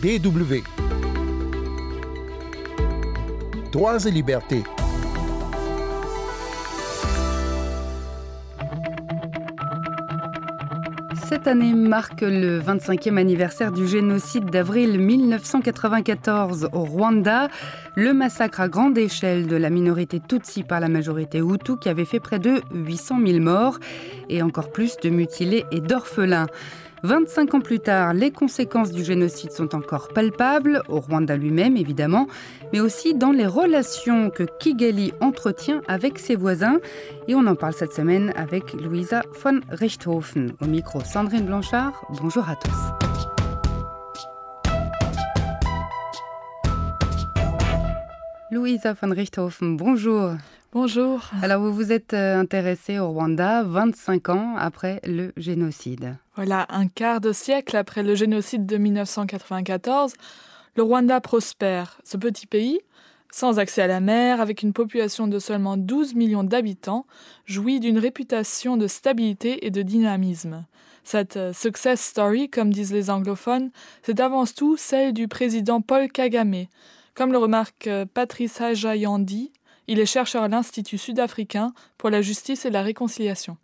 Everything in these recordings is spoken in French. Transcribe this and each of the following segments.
DW. Droits et libertés. Cette année marque le 25e anniversaire du génocide d'avril 1994 au Rwanda, le massacre à grande échelle de la minorité Tutsi par la majorité Hutu qui avait fait près de 800 000 morts et encore plus de mutilés et d'orphelins. 25 ans plus tard, les conséquences du génocide sont encore palpables, au Rwanda lui-même évidemment, mais aussi dans les relations que Kigali entretient avec ses voisins. Et on en parle cette semaine avec Louisa von Richthofen. Au micro, Sandrine Blanchard, bonjour à tous. Louisa von Richthofen, bonjour. Bonjour. Alors vous vous êtes intéressée au Rwanda 25 ans après le génocide. Voilà, un quart de siècle après le génocide de 1994, le Rwanda prospère. Ce petit pays, sans accès à la mer, avec une population de seulement 12 millions d'habitants, jouit d'une réputation de stabilité et de dynamisme. Cette success story, comme disent les anglophones, c'est avant tout celle du président Paul Kagame. Comme le remarque Patrice Hajayandi, il est chercheur à l'Institut sud-africain pour la justice et la réconciliation.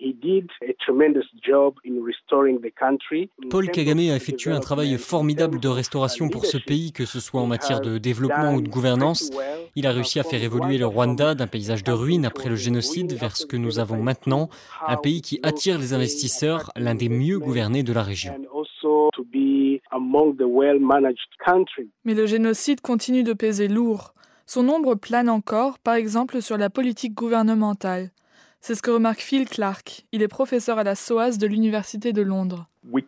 Paul Kagame a effectué un travail formidable de restauration pour ce pays, que ce soit en matière de développement ou de gouvernance. Il a réussi à faire évoluer le Rwanda d'un paysage de ruines après le génocide vers ce que nous avons maintenant, un pays qui attire les investisseurs, l'un des mieux gouvernés de la région. Mais le génocide continue de peser lourd. Son ombre plane encore, par exemple, sur la politique gouvernementale. C'est ce que remarque Phil Clark. Il est professeur à la SOAS de l'Université de Londres.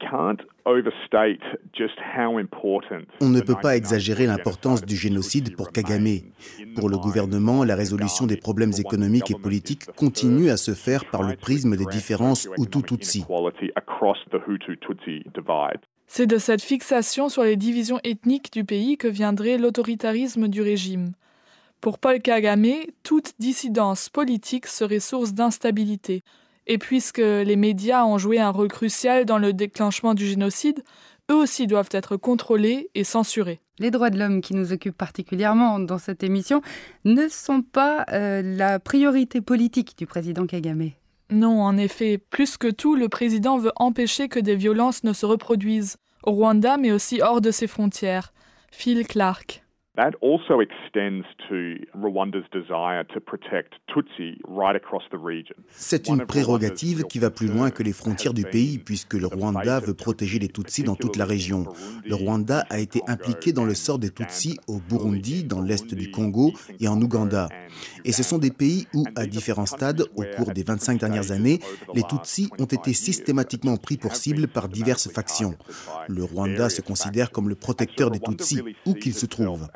On ne peut pas exagérer l'importance du génocide pour Kagame. Pour le gouvernement, la résolution des problèmes économiques et politiques continue à se faire par le prisme des différences Hutu-Tutsi. C'est de cette fixation sur les divisions ethniques du pays que viendrait l'autoritarisme du régime. Pour Paul Kagame, toute dissidence politique serait source d'instabilité. Et puisque les médias ont joué un rôle crucial dans le déclenchement du génocide, eux aussi doivent être contrôlés et censurés. Les droits de l'homme qui nous occupent particulièrement dans cette émission ne sont pas la priorité politique du président Kagame. Non, en effet, plus que tout, le président veut empêcher que des violences ne se reproduisent, au Rwanda mais aussi hors de ses frontières. Phil Clark. C'est une prérogative qui va plus loin que les frontières du pays, puisque le Rwanda veut protéger les Tutsis dans toute la région. Le Rwanda a été impliqué dans le sort des Tutsis au Burundi, dans l'est du Congo et en Ouganda. Et ce sont des pays où, à différents stades, au cours des 25 dernières années, les Tutsis ont été systématiquement pris pour cible par diverses factions. Le Rwanda se considère comme le protecteur des Tutsis, où qu'ils se trouvent.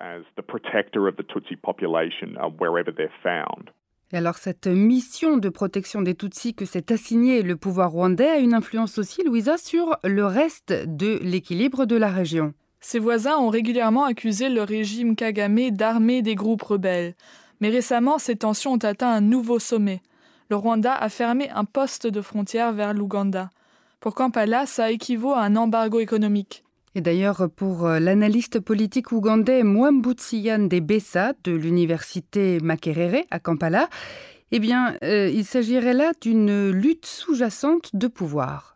Et alors cette mission de protection des Tutsis que s'est assignée le pouvoir rwandais a une influence aussi, Louisa, sur le reste de l'équilibre de la région. Ses voisins ont régulièrement accusé le régime Kagame d'armer des groupes rebelles. Mais récemment, ces tensions ont atteint un nouveau sommet. Le Rwanda a fermé un poste de frontière vers l'Ouganda. Pour Kampala, ça équivaut à un embargo économique. Et d'ailleurs, pour l'analyste politique ougandais Mwambutsiyan Debesa de l'université Makerere à Kampala, il s'agirait là d'une lutte sous-jacente de pouvoir.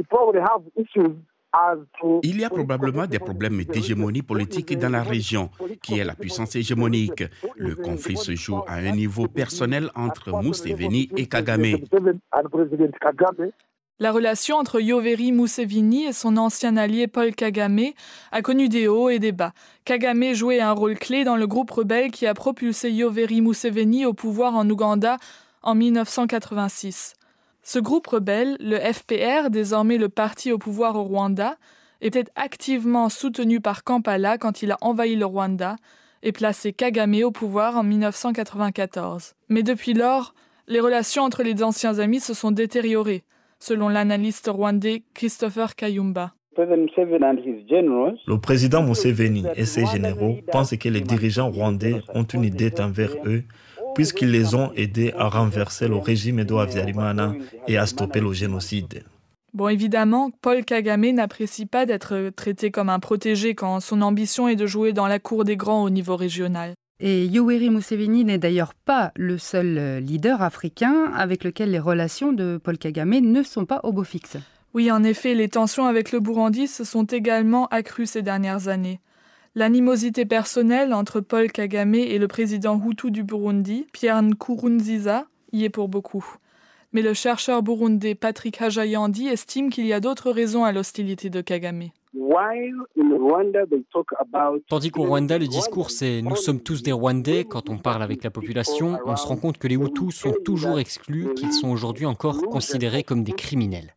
Il y a probablement des problèmes d'hégémonie politique dans la région, qui est la puissance hégémonique. Le conflit se joue à un niveau personnel entre Museveni et Kagame. La relation entre Yoweri Museveni et son ancien allié Paul Kagame a connu des hauts et des bas. Kagame jouait un rôle clé dans le groupe rebelle qui a propulsé Yoweri Museveni au pouvoir en Ouganda en 1986. Ce groupe rebelle, le FPR, désormais le parti au pouvoir au Rwanda, était activement soutenu par Kampala quand il a envahi le Rwanda et placé Kagame au pouvoir en 1994. Mais depuis lors, les relations entre les anciens amis se sont détériorées, selon l'analyste rwandais Christopher Kayumba. Le président Museveni et ses généraux pensent que les dirigeants rwandais ont une dette envers eux, puisqu'ils les ont aidés à renverser le régime d'Habyarimana et à stopper le génocide. Bon, évidemment, Paul Kagame n'apprécie pas d'être traité comme un protégé quand son ambition est de jouer dans la cour des grands au niveau régional. Et Yoweri Museveni n'est d'ailleurs pas le seul leader africain avec lequel les relations de Paul Kagame ne sont pas au beau fixe. Oui, en effet, les tensions avec le Burundi se sont également accrues ces dernières années. L'animosité personnelle entre Paul Kagame et le président Hutu du Burundi, Pierre Nkurunziza, y est pour beaucoup. Mais le chercheur burundais Patrick Hajayandi estime qu'il y a d'autres raisons à l'hostilité de Kagame. Tandis qu'au Rwanda, le discours c'est « nous sommes tous des Rwandais », quand on parle avec la population, on se rend compte que les Hutus sont toujours exclus, qu'ils sont aujourd'hui encore considérés comme des criminels.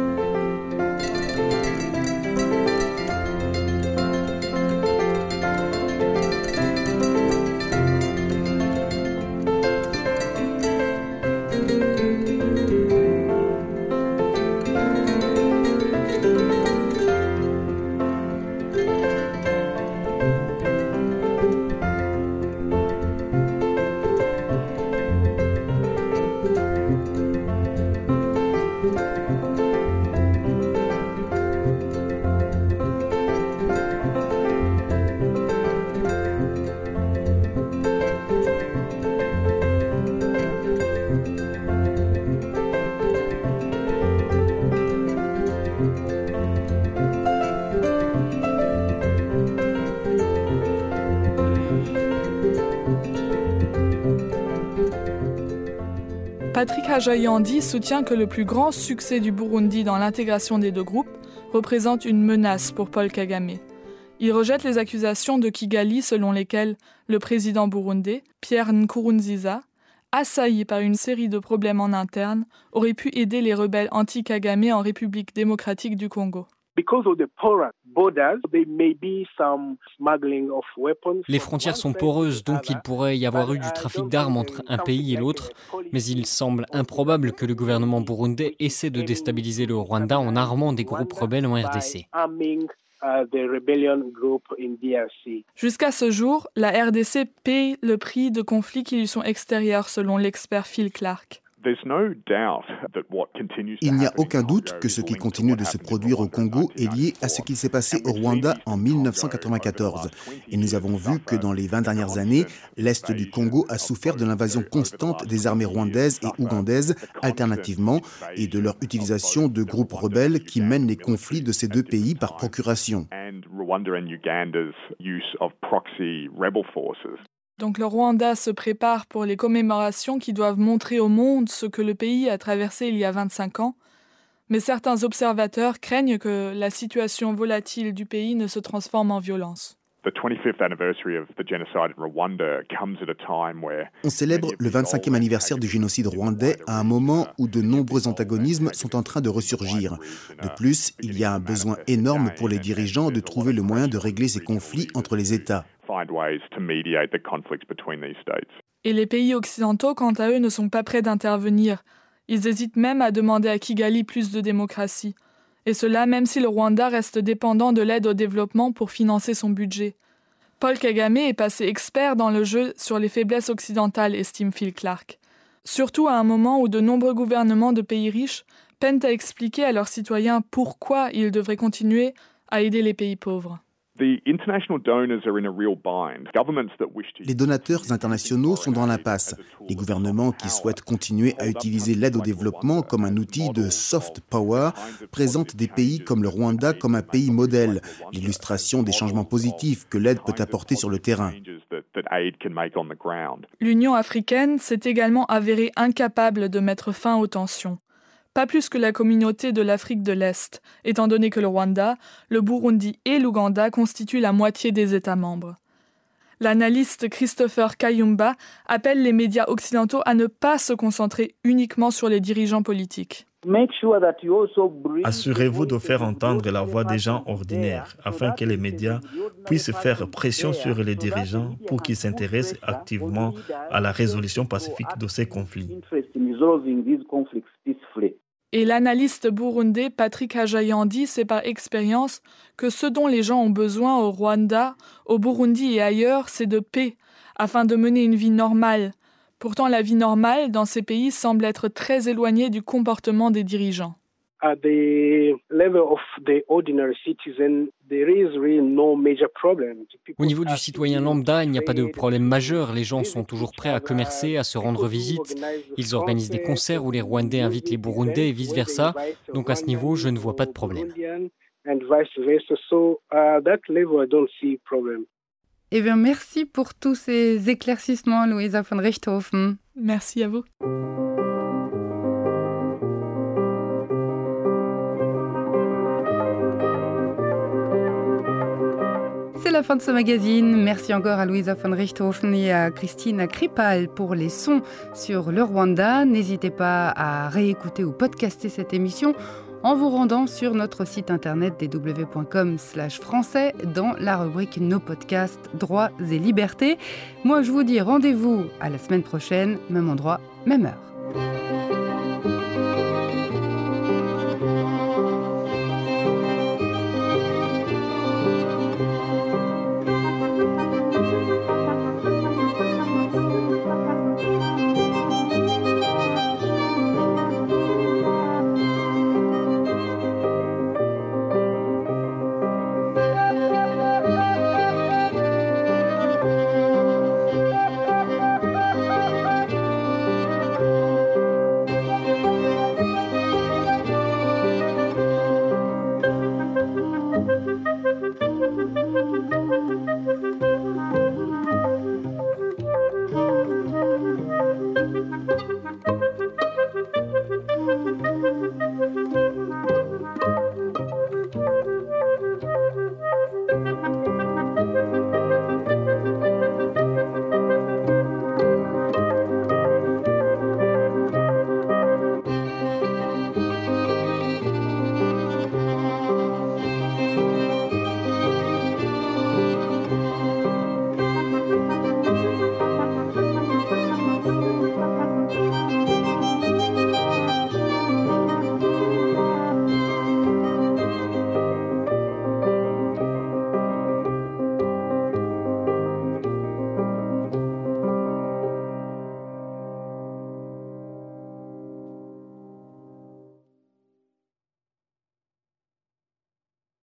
Patrick Hajayandi soutient que le plus grand succès du Burundi dans l'intégration des deux groupes représente une menace pour Paul Kagame. Il rejette les accusations de Kigali selon lesquelles le président burundais, Pierre Nkurunziza, assailli par une série de problèmes en interne, aurait pu aider les rebelles anti-Kagame en République démocratique du Congo. Les frontières sont poreuses, donc il pourrait y avoir eu du trafic d'armes entre un pays et l'autre, mais il semble improbable que le gouvernement burundais essaie de déstabiliser le Rwanda en armant des groupes rebelles en RDC. Jusqu'à ce jour, la RDC paie le prix de conflits qui lui sont extérieurs, selon l'expert Phil Clark. Il n'y a aucun doute que ce qui continue de se produire au Congo est lié à ce qui s'est passé au Rwanda en 1994. Et nous avons vu que dans les 20 dernières années, l'Est du Congo a souffert de l'invasion constante des armées rwandaises et ougandaises, alternativement, et de leur utilisation de groupes rebelles qui mènent les conflits de ces deux pays par procuration. Donc le Rwanda se prépare pour les commémorations qui doivent montrer au monde ce que le pays a traversé il y a 25 ans. Mais certains observateurs craignent que la situation volatile du pays ne se transforme en violence. On célèbre le 25e anniversaire du génocide rwandais à un moment où de nombreux antagonismes sont en train de ressurgir. De plus, il y a un besoin énorme pour les dirigeants de trouver le moyen de régler ces conflits entre les États. Et les pays occidentaux, quant à eux, ne sont pas prêts d'intervenir. Ils hésitent même à demander à Kigali plus de démocratie. Et cela même si le Rwanda reste dépendant de l'aide au développement pour financer son budget. Paul Kagame est passé expert dans le jeu sur les faiblesses occidentales, estime Phil Clark. Surtout à un moment où de nombreux gouvernements de pays riches peinent à expliquer à leurs citoyens pourquoi ils devraient continuer à aider les pays pauvres. Les donateurs internationaux sont dans l'impasse. Les gouvernements qui souhaitent continuer à utiliser l'aide au développement comme un outil de soft power présentent des pays comme le Rwanda comme un pays modèle, l'illustration des changements positifs que l'aide peut apporter sur le terrain. L'Union africaine s'est également avérée incapable de mettre fin aux tensions. Pas plus que la communauté de l'Afrique de l'Est, étant donné que le Rwanda, le Burundi et l'Ouganda constituent la moitié des États membres. L'analyste Christopher Kayumba appelle les médias occidentaux à ne pas se concentrer uniquement sur les dirigeants politiques. Assurez-vous de faire entendre la voix des gens ordinaires afin que les médias puissent faire pression sur les dirigeants pour qu'ils s'intéressent activement à la résolution pacifique de ces conflits. Et l'analyste burundais Patrick Hajayandi sait par expérience que ce dont les gens ont besoin au Rwanda, au Burundi et ailleurs, c'est de paix, afin de mener une vie normale. Pourtant, la vie normale dans ces pays semble être très éloignée du comportement des dirigeants. at the level of the ordinary citizen, there is really no major problem. Au niveau du citoyen lambda, il n'y a pas de problème majeur. Les gens sont toujours prêts à commercer, à se rendre visite. Ils organisent des concerts où les Rwandais invitent les Burundais et vice-versa. Donc à ce niveau, je ne vois pas de problème. Eh bien, merci pour tous ces éclaircissements, Louisa von Richthofen. Merci à vous. C'est la fin de ce magazine. Merci encore à Louisa von Richthofen et à Christina Kripal pour les sons sur le Rwanda. N'hésitez pas à réécouter ou podcaster cette émission en vous rendant sur notre site internet dw.com/français dans la rubrique Nos podcasts, droits et libertés. Moi, je vous dis rendez-vous à la semaine prochaine, même endroit, même heure.